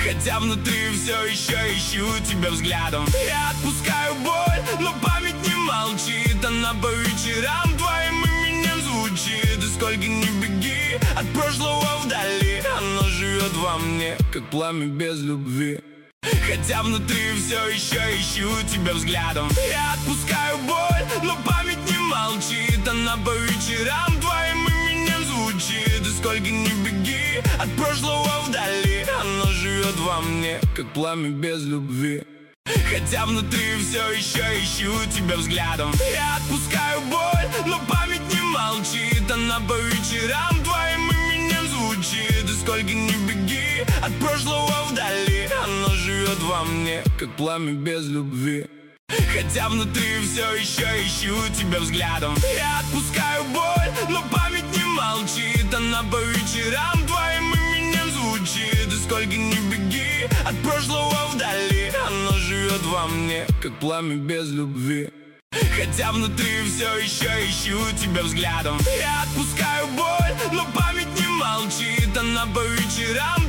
Хотя внутри все еще ищу тебя взглядом. Я отпускаю боль, но память не молчит. Она по вечерам твоим именем звучит. И сколько ни беги от прошлого вдали, оно живет во мне, как пламя без любви. Хотя внутри все еще ищу тебя взглядом. Я отпускаю боль, но память не молчит. Она по вечерам твоим именем звучит. И сколько ни беги от прошлого вдали, оно живет во мне, как пламя без любви. Хотя внутри все еще ищу тебя взглядом. Я отпускаю боль, но память не молчит. Она по вечерам твоим именем звучит. И сколько ни беги от прошлого вдали, оно живет во мне, как пламя без любви. Хотя внутри все еще ищу тебя взглядом. Я отпускаю боль, но память не молчит. Она по вечерам твоим именем звучит. И сколько ни беги от прошлого вдали, оно живет во мне, как пламя без любви. Хотя внутри все еще ищу тебя взглядом. Я отпускаю боль, но память не молчит. Она по вечерам